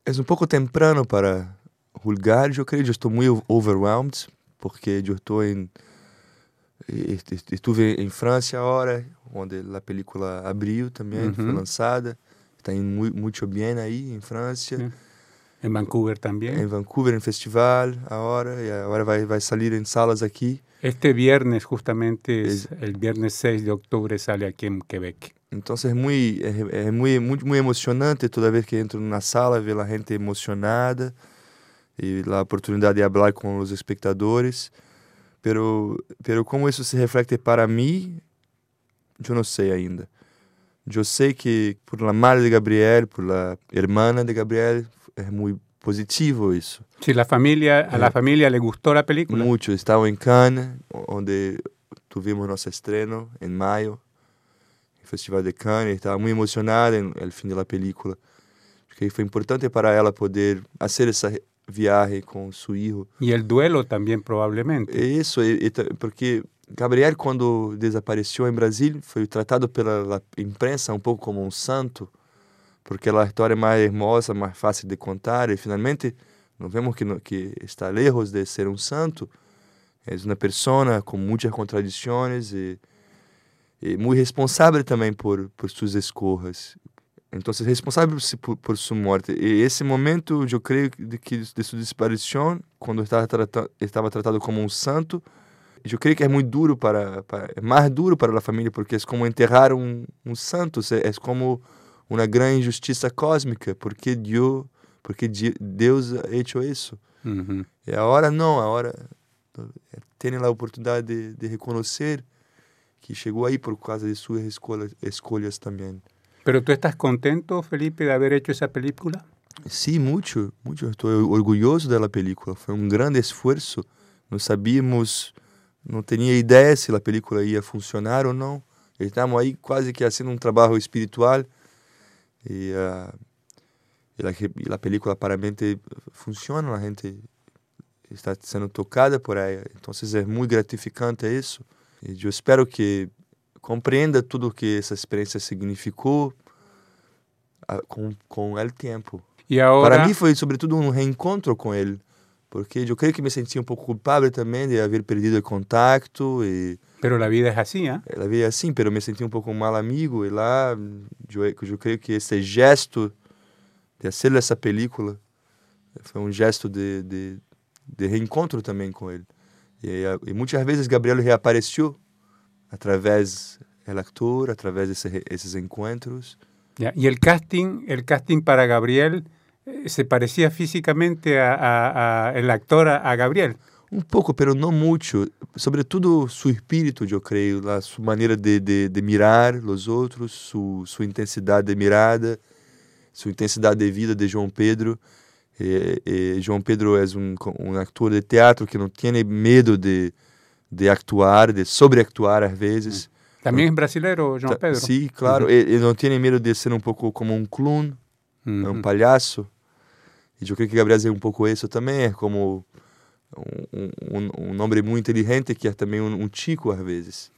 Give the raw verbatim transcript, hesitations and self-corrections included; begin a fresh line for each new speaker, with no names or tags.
Es un poco temprano para julgar, yo creo. Yo estoy muy overwhelmed porque yo estoy en... Estuve en Francia ahora, donde la película abrió también, fue
Ujú.
lanzada. Está yendo muy, mucho bien ahí en Francia.
Sí. En Vancouver también.
En Vancouver, en festival ahora, y ahora va, va a salir en salas aquí.
Este viernes, justamente, es
Es-
el viernes seis de octubre, sale aquí en Quebec.
Entonces es muy, es, es muy, muy, muy emocionante toda vez que entro en una sala, ver la gente emocionada y la oportunidad de hablar con los espectadores. Pero, pero como eso se refleja para mí, yo no sé ainda. Yo sé que por la madre de Gabriel, por la hermana de Gabriel, es muy positivo eso.
Si la familia, a la
Eh,
familia le gustó la película.
Mucho. Estaba en Cannes, donde tuvimos nuestro estreno en mayo, el Festival de Cannes. Estaba muy emocionada en el fin de la película, porque fue importante para ella poder hacer esa viaje con su hijo.
Y el duelo también, probablemente.
Eso, e- e ta- porque Gabriel, quando desapareceu em Brasil, foi tratado pela la imprensa um pouco como um santo, porque é a história mais hermosa, mais fácil de contar, e finalmente nós vemos que, no, que está lejos de ser um santo. É uma pessoa com muitas contradições e, e muito responsável também por, por suas escolhas. Então, responsável por, por sua morte. E esse momento, eu creio de que de sua desaparição, quando estava tratado, estava tratado como um santo, eu creio que é muito duro para, para é mais duro para a família, porque é como enterrar um, um santo, é, é como uma grande injustiça cósmica, porque Deus, porque Deus ha hecho isso.
Ujú.
E agora não, agora tem a oportunidade de, de reconhecer que chegou aí por causa de suas escolhas, escolhas também.
¿Pero tú estás contento, Felipe, de haber hecho esa película?
Sim, muito, muito. Estou orgulhoso da película. Foi um grande esforço. Não sabíamos, não tinha ideia se a película ia funcionar ou não. Estávamos aí quase que fazendo um trabalho espiritual e, uh, e, a, e a película aparentemente funciona. A gente está sendo tocada por ela. Então é muito gratificante isso. E eu espero que compreenda tudo o que essa experiência significou uh, com, com o tempo.
Y ahora,
Para mim foi sobretudo um reencontro com ele, porque eu creio que me sentia um pouco culpável também de haver perdido o contato e
pero la vida es así, ¿ah?
ela veio assim, pero me senti um pouco um mal amigo e lá eu, eu creio que esse gesto de fazer essa película foi um gesto de, de, de reencontro também com ele. E, e muitas vezes Gabriel reapareceu através do ator, através desses esses encontros.
Ya. Y el casting, el casting para Gabriel eh, se parecía físicamente a, a, a el actor a, a Gabriel.
Um pouco, pero não muito. Sobretudo seu espírito, eu creio, a sua maneira de, de, de mirar os outros, sua, sua intensidade de mirada, sua intensidade de vida de João Pedro. E, e João Pedro é um, um ator de teatro que não tem medo de, de actuar, de sobreactuar às vezes.
También es brasilero, João Pedro.
Sim, claro.
Uhum.
Ele não tem medo de ser um pouco como um clown,
Uhum.
um palhaço. E eu creio que Gabriel é um pouco isso também, é como um, um, um homem muito inteligente que é também um, um chico às vezes.